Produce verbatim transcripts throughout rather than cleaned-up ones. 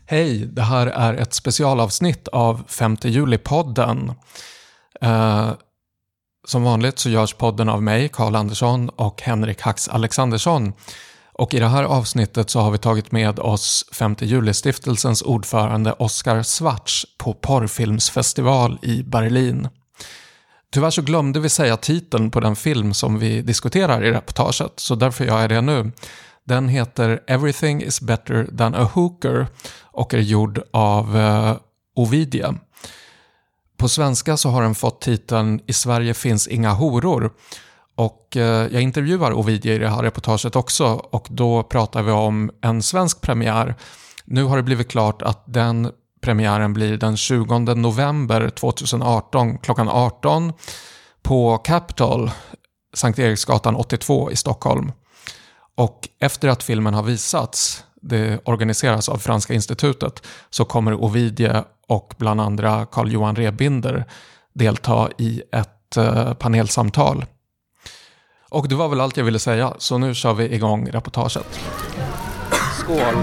Hej, det här är ett specialavsnitt av femte juli-podden. Eh, som vanligt så görs podden av mig, Carl Andersson och Henrik Hax Alexandersson. Och i det här avsnittet så har vi tagit med oss femte juli-stiftelsens ordförande Oskar Svarts på porrfilmsfestival i Berlin. Tyvärr så glömde vi säga titeln på den film som vi diskuterar i reportaget, så därför gör jag det nu. Den heter Everything is better than a hooker och är gjord av uh, Ovidia. På svenska så har den fått titeln I Sverige finns inga horor. Och uh, jag intervjuar Ovidia i det här reportaget också, och då pratar vi om en svensk premiär. Nu har det blivit klart att den premiären blir den tjugonde november tjugoarton klockan arton på Capitol, Sankt Eriksgatan åttiotvå i Stockholm. Och efter att filmen har visats, det organiseras av Franska institutet, så kommer Ovidia och bland andra Carl-Johan Rebinder delta i ett uh, panelsamtal. Och det var väl allt jag ville säga, så nu kör vi igång reportaget. Skål!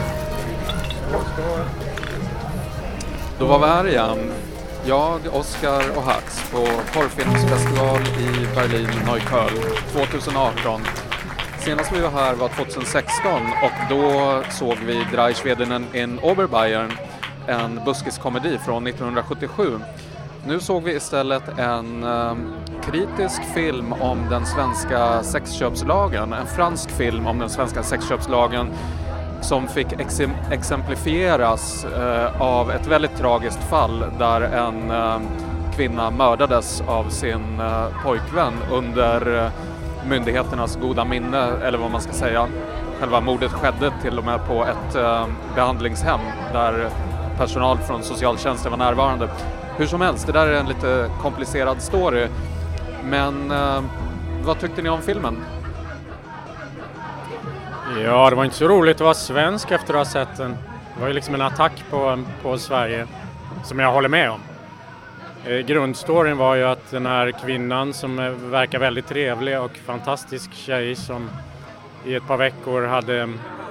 Då var vi här igen. Jag, Oskar och Hax på porrfilmsfestival i Berlin, Neukölln tjugoarton. Senast vi var här var tjugohundrasexton och då såg vi Drei Schweden in Oberbayern, en buskiskomedi från nittonhundrasjuttiosju. Nu såg vi istället en eh, kritisk film om den svenska sexköpslagen, en fransk film om den svenska sexköpslagen som fick ex- exemplifieras eh, av ett väldigt tragiskt fall där en eh, kvinna mördades av sin eh, pojkvän under eh, myndigheternas goda minne, eller vad man ska säga. Själva mordet skedde till och med på ett eh, behandlingshem där personal från socialtjänsten var närvarande. Hur som helst, det där är en lite komplicerad story. Men eh, vad tyckte ni om filmen? Ja, det var inte så roligt att vara svensk efter att ha sett den. Det var ju liksom en attack på, på Sverige som jag håller med om. Eh, grundstoryn var ju att den här kvinnan som eh, verkar väldigt trevlig och fantastisk tjej som i ett par veckor hade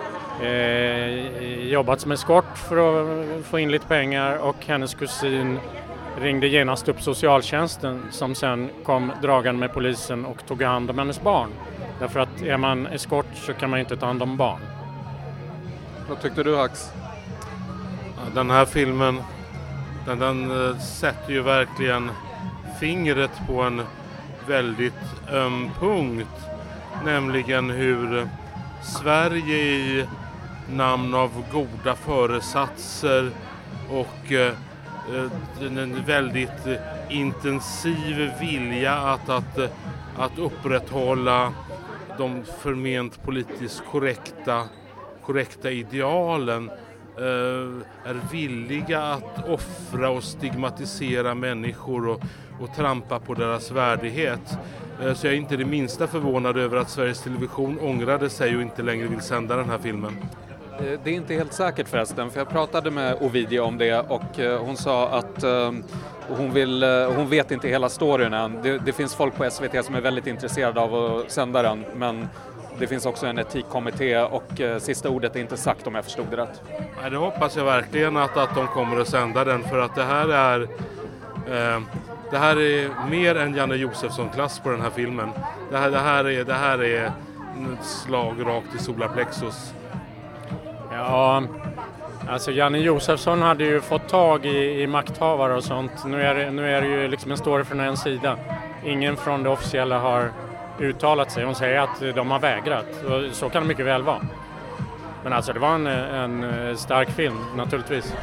eh, jobbat som eskort för att få in lite pengar, och hennes kusin ringde genast upp socialtjänsten som sen kom dragande med polisen och tog hand om hennes barn. Därför att är man eskort så kan man inte ta hand om barn. Vad tyckte du, Hax? Den här filmen den, den sätter ju verkligen fingret på en väldigt öm punkt. Nämligen hur Sverige i namn av goda föresatser och eh, en väldigt intensiv vilja att, att, att upprätthålla de förment politiskt korrekta, korrekta idealen eh, är villiga att offra och stigmatisera människor och, och trampa på deras värdighet. Eh, så jag är inte det minsta förvånad över att Sveriges Television ångrade sig och inte längre vill sända den här filmen. Det är inte helt säkert förresten, för jag pratade med Ovidia om det och hon sa att hon, vill, hon vet inte hela storyn än. Det, det finns folk på S V T som är väldigt intresserade av att sända den, men det finns också en etikkommitté och sista ordet är inte sagt, om jag förstod det rätt. Nej, det hoppas jag verkligen att, att de kommer att sända den, för att det här är eh, det här är mer än Janne Josefsson-klass på den här filmen. Det här, det här, är, det här är ett slag rakt i solarplexus. Ja, alltså Janne Josefsson hade ju fått tag i, i makthavare och sånt. Nu är, det, nu är det ju liksom en story från en sida. Ingen från det officiella har uttalat sig. De säger att de har vägrat. Och så kan det mycket väl vara. Men alltså det var en, en stark film, naturligtvis.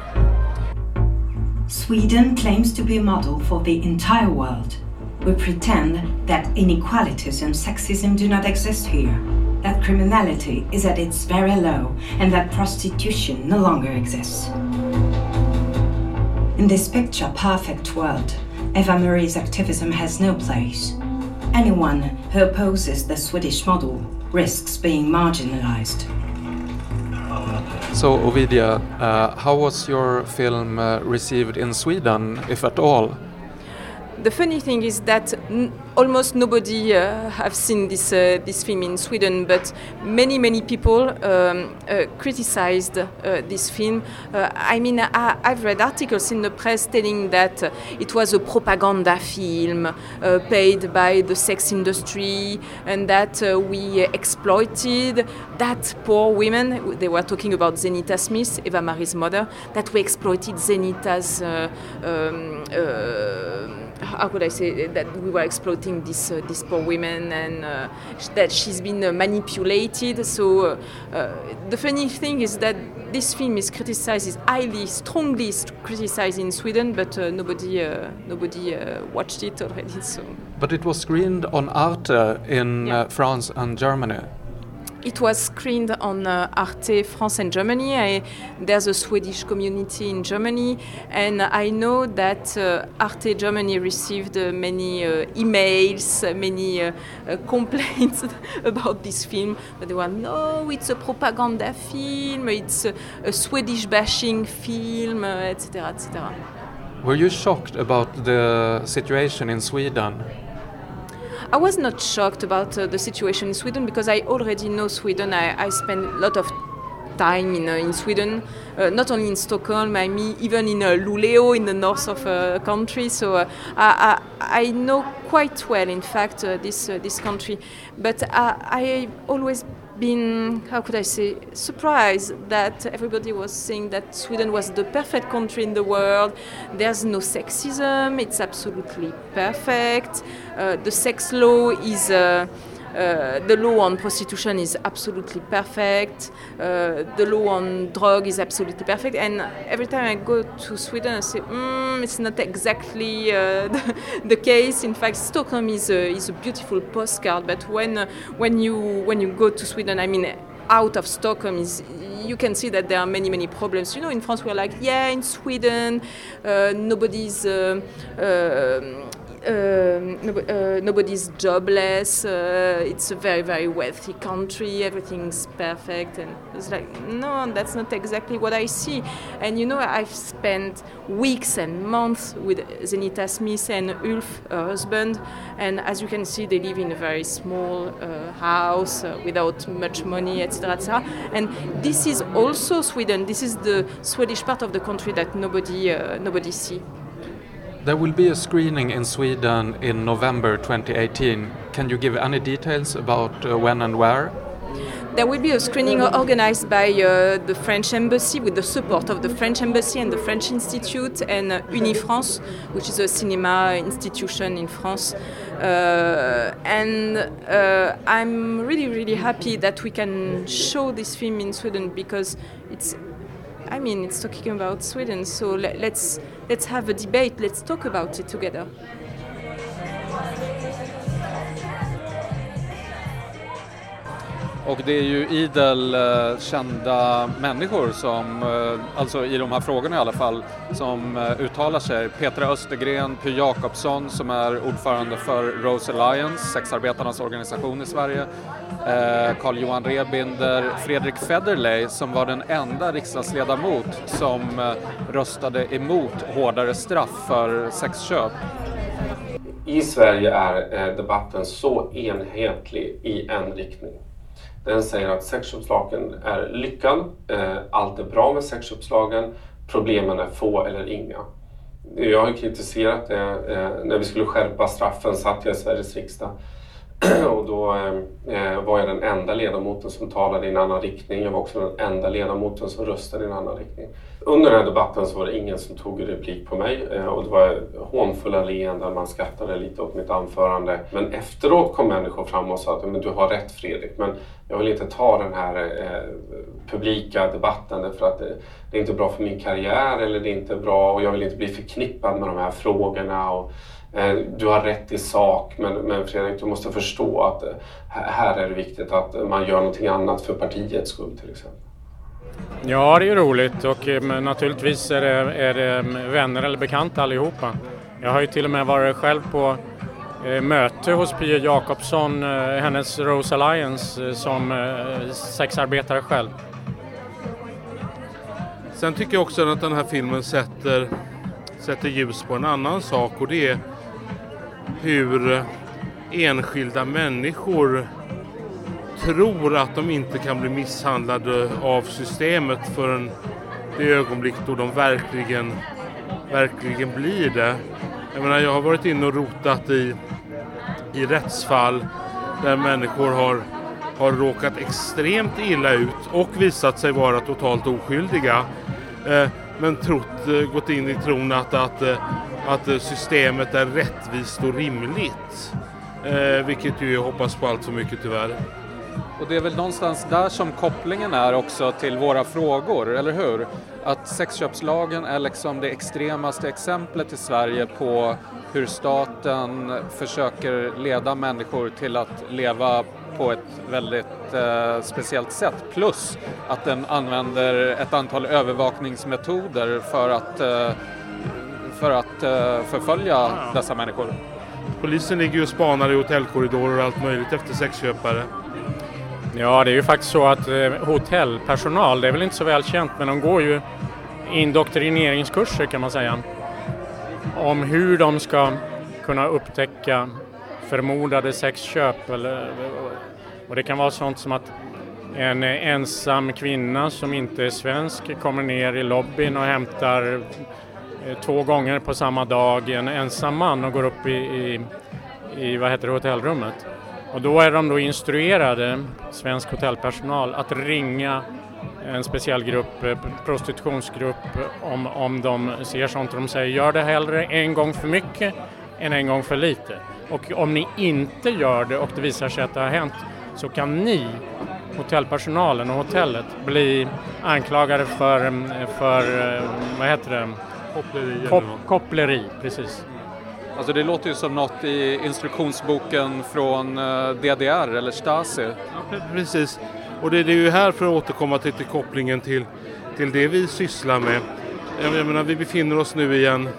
Sweden claims to be a model for the entire world. We pretend that inequalities and sexism do not exist here. That criminality is at its very low and that prostitution no longer exists. In this picture perfect world, Eva Marie's activism has no place. Anyone who opposes the Swedish model risks being marginalized. So, Ovidia, uh, how was your film uh, received in Sweden, if at all? the funny thing is that n- almost nobody uh, have seen this uh, this film in Sweden, but many many people um, uh, criticized uh, this film. Uh, I mean, I, I've read articles in the press telling that uh, it was a propaganda film uh, paid by the sex industry, and that uh, we exploited that poor women. They were talking about Zenita Smith, Eva Marie's mother, that we exploited Zenita's. Uh, um, uh, how could I say that we were exploiting this uh, these poor women, and uh, sh- that she's been uh, manipulated. So uh, uh, the funny thing is that this film is criticized, is highly, strongly criticized in Sweden, but uh, nobody uh, nobody uh, watched it already. So, but it was screened on Arte in yeah. uh, France and Germany. It was screened on uh, Arte France and Germany. I, there's a Swedish community in Germany, and I know that uh, Arte Germany received uh, many uh, emails, uh, many uh, uh, complaints about this film. But they were, no, it's a propaganda film, it's a, a Swedish bashing film, uh, et cetera, et cetera. Were you shocked about the situation in Sweden? I was not shocked about uh, the situation in Sweden because I already know Sweden. I, I spent a lot of time in uh, in Sweden, uh, not only in Stockholm, I mean even in uh, Luleå in the north of the uh, country. So uh, I, I, I know quite well, in fact, uh, this uh, this country. But I, I've always been, how could I say, surprised that everybody was saying that Sweden was the perfect country in the world. There's no sexism, it's absolutely perfect. Uh, the sex law is, uh, uh, the law on prostitution is absolutely perfect. Uh, the law on drug is absolutely perfect. And every time I go to Sweden, I say, mm, it's not exactly uh, the, the case. In fact, Stockholm is a, is a beautiful postcard. But when uh, when you when you go to Sweden, I mean, out of Stockholm, is you can see that there are many many problems. You know, in France we're like, yeah, in Sweden, uh, nobody's. Uh, uh, Uh, no, uh, nobody's jobless, uh, it's a very very wealthy country, everything's perfect, and it's like, no, that's not exactly what I see. And you know, I've spent weeks and months with Zenita Smith and Ulf, her husband, and as you can see, they live in a very small uh, house uh, without much money, et cetera, et cetera. And this is also Sweden. This is the Swedish part of the country that nobody uh, nobody see. There will be a screening in Sweden in November twenty eighteen. Can you give any details about uh, when and where? There will be a screening organized by uh, the French Embassy with the support of the French Embassy and the French Institute and uh, Unifrance, which is a cinema institution in France. Uh, and uh, I'm really, really happy that we can show this film in Sweden because it's I mean, it's talking about Sweden, so le- let's let's have a debate. Let's talk about it together. Och det är ju idel uh, kända människor som, uh, alltså i de här frågorna i alla fall, som uh, uttalar sig. Petra Östergren, Py Jakobsson som är ordförande för Rose Alliance, sexarbetarnas organisation i Sverige. Carl Johan Rebinder, Fredrik Federley som var den enda riksdagsledamot som röstade emot hårdare straff för sexköp. I Sverige är debatten så enhetlig i en riktning. Den säger att sexköpslagen är lyckad, allt är bra med sexköpslagen, problemen är få eller inga. Jag har kritiserat det när vi skulle skärpa straffen, satt jag i Sveriges riksdag. Och då eh, var jag den enda ledamoten som talade i en annan riktning. Jag var också den enda ledamoten som röstade i en annan riktning. Under den här debatten så var det ingen som tog replik på mig. Eh, och det var hånfulla leenden, man skrattade lite åt mitt anförande. Men efteråt kom människor fram och sa att men du har rätt Fredrik. Men jag vill inte ta den här eh, publika debatten för att det, det är inte bra för min karriär eller det är inte bra. Och jag vill inte bli förknippad med de här frågorna och du har rätt i sak, men, men Fredrik, du måste förstå att här är det viktigt att man gör någonting annat för partiets skull till exempel. Ja, det är roligt och men naturligtvis är det, är det vänner eller bekanta allihopa. Jag har ju till och med varit själv på eh, möte hos Py Jakobsson, eh, hennes Rose Alliance, eh, som eh, sexarbetare själv. Sen tycker jag också att den här filmen sätter, sätter ljus på en annan sak, och det är hur enskilda människor tror att de inte kan bli misshandlade av systemet förrän det ögonblick då de verkligen, verkligen blir det. Jag menar, jag har varit inne och rotat i, i rättsfall där människor har, har råkat extremt illa ut och visat sig vara totalt oskyldiga. Eh, men trott, eh, gått in i tron att, att, eh, att systemet är rättvist och rimligt. Eh, vilket ju jag hoppas på allt för mycket tyvärr. Och det är väl någonstans där som kopplingen är också till våra frågor, eller hur? Att sexköpslagen är liksom det extremaste exemplet i Sverige på hur staten försöker leda människor till att leva på ett väldigt eh, speciellt sätt. Plus att den använder ett antal övervakningsmetoder för att, eh, för att eh, förfölja dessa människor. Polisen ligger ju och spanar i hotellkorridorer och allt möjligt efter sexköpare. Ja, det är ju faktiskt så att eh, hotellpersonal, det är väl inte så välkänt, men de går ju indoktrineringskurser kan man säga. Om hur de ska kunna upptäcka förmodade sexköp. Eller, och det kan vara sånt som att en ensam kvinna som inte är svensk kommer ner i lobbyn och hämtar eh, två gånger på samma dag en ensam man och går upp i, i, i vad heter det, hotellrummet. Och då är de då instruerade, svensk hotellpersonal, att ringa en speciell grupp, prostitutionsgrupp, om, om de ser sånt. De säger, gör det hellre en gång för mycket än en gång för lite. Och om ni inte gör det och det visar sig att det har hänt, så kan ni, hotellpersonalen och hotellet, bli anklagade för, för vad heter det? Koppleri. Kop, koppleri, precis. Alltså det låter ju som något i instruktionsboken från D D R eller Stasi. Ja, precis. Och det är ju här, för att återkomma till, till kopplingen till, till det vi sysslar med. Jag menar, vi befinner oss nu i en,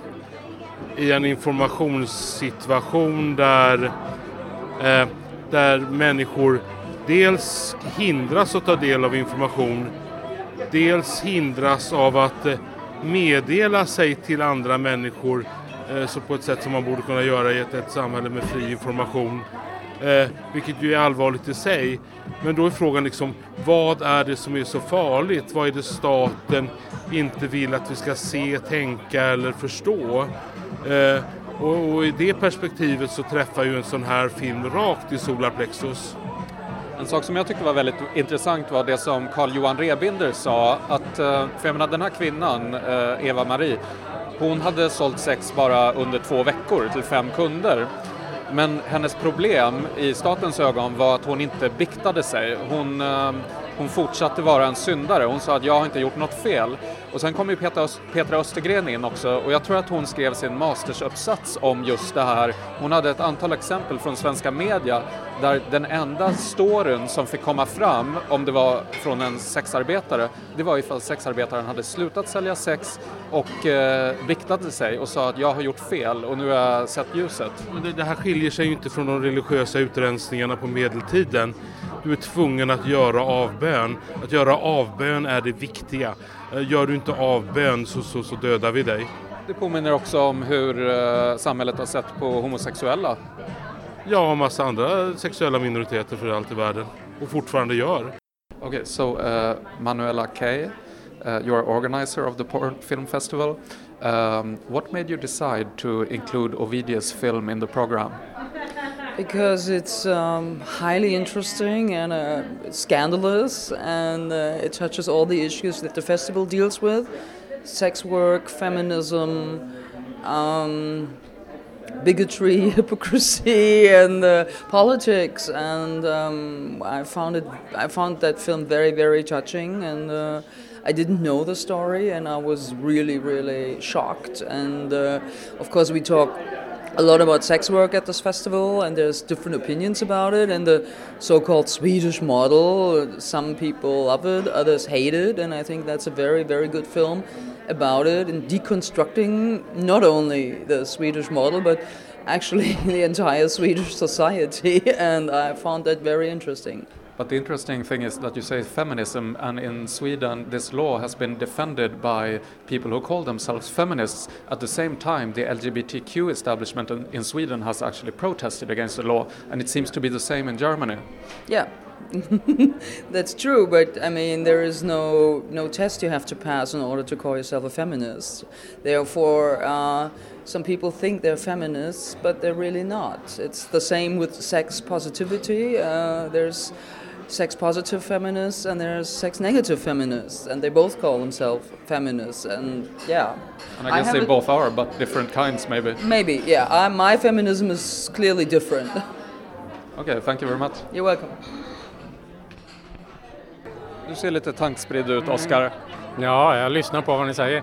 i en informationssituation där, eh, där människor dels hindras att ta del av information, dels hindras av att eh, meddela sig till andra människor, så på ett sätt som man borde kunna göra i ett, ett samhälle med fri information, eh, vilket ju är allvarligt i sig. Men då är frågan liksom, vad är det som är så farligt? Vad är det staten inte vill att vi ska se, tänka eller förstå? Eh, och, och i det perspektivet så träffar ju en sån här film rakt i solarplexus. En sak som jag tyckte var väldigt intressant var det som Carl-Johan Rebinder sa, att för jag menar, den här kvinnan, Eva-Marie, hon hade sålt sex bara under två veckor till fem kunder. Men hennes problem i statens ögon var att hon inte biktade sig. Hon, hon fortsatte vara en syndare. Hon sa att jag har inte gjort något fel. Och sen kom ju Petra, Petra Östergren in också. Och jag tror att hon skrev sin mastersuppsats om just det här. Hon hade ett antal exempel från svenska media där den enda storyn som fick komma fram, om det var från en sexarbetare, det var ifall sexarbetaren hade slutat sälja sex och eh, biktade sig och sa att jag har gjort fel och nu har jag sett ljuset. Det, det här skiljer sig ju inte från de religiösa utrensningarna på medeltiden. Du är tvungen att göra avbön. Att göra avbön är det viktiga. Gör du inte avbön så, så, så dödar vi dig. Det påminner också om hur eh, samhället har sett på homosexuella. Ja, och massa andra sexuella minoriteter för allt i världen. Och fortfarande gör. Okay, so uh, Manuela Kay, uh, you are organizer of the Porn Film Festival. Um, what made you decide to include Ovidia's film in the program? Because it's um, highly interesting and uh, scandalous, and uh, it touches all the issues that the festival deals with: sex work, feminism, um, bigotry, hypocrisy, and uh, politics. And um, I found it. I found that film very, very touching, and uh, I didn't know the story, and I was really, really shocked. And uh, of course, we talk a lot about sex work at this festival, and there's different opinions about it, and the so-called Swedish model, some people love it, others hate it, and I think that's a very, very good film about it, and deconstructing not only the Swedish model, but actually the entire Swedish society, and I found that very interesting. But the interesting thing is that you say feminism, and in Sweden this law has been defended by people who call themselves feminists. At the same time, the L G B T Q establishment in, in Sweden has actually protested against the law, and it seems to be the same in Germany. Yeah. That's true, but I mean there is no no test you have to pass in order to call yourself a feminist. Therefore, uh, some people think they're feminists, but they're really not. It's the same with sex positivity. Uh, there's sex positive feminists and there's sex negative feminists, and they both call themselves feminists. And yeah, and I guess I they both are, but different kinds, maybe. Maybe, yeah. I, my feminism is clearly different. Okay, thank you very much. You're welcome. Du ser lite tankspridd ut, Oskar. Ja, jag lyssnar på vad ni säger.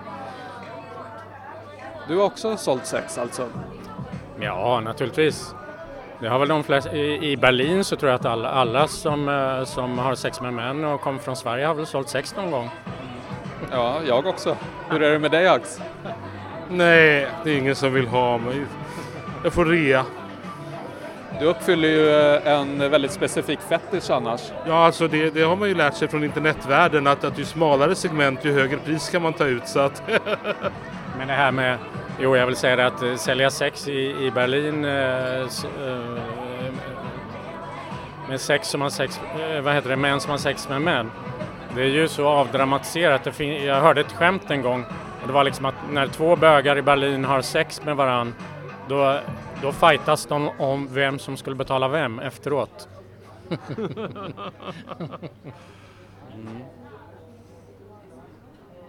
Du har också sålt sex, alltså? Ja, naturligtvis. Det har väl de flesta. I, i Berlin så tror jag att alla, alla som, som har sex med män och kommer från Sverige har väl sålt sex någon gång. Ja, jag också. Hur är det med dig, Ax? Nej, det är ingen som vill ha mig. Jag får rea. Du uppfyller ju en väldigt specifik fetisch annars. Ja, alltså det, det har man ju lärt sig från internetvärlden, att, att ju smalare segment ju högre pris kan man ta ut. Så att Men det här med, jo jag vill säga det, att sälja sex i, i Berlin eh, s, eh, med sex som har sex, eh, vad heter det, män som har sex med män. Det är ju så avdramatiserat. Det fin- jag hörde ett skämt en gång, och det var liksom att när två bögar i Berlin har sex med varann, då Då fightas de om vem som skulle betala vem efteråt. mm.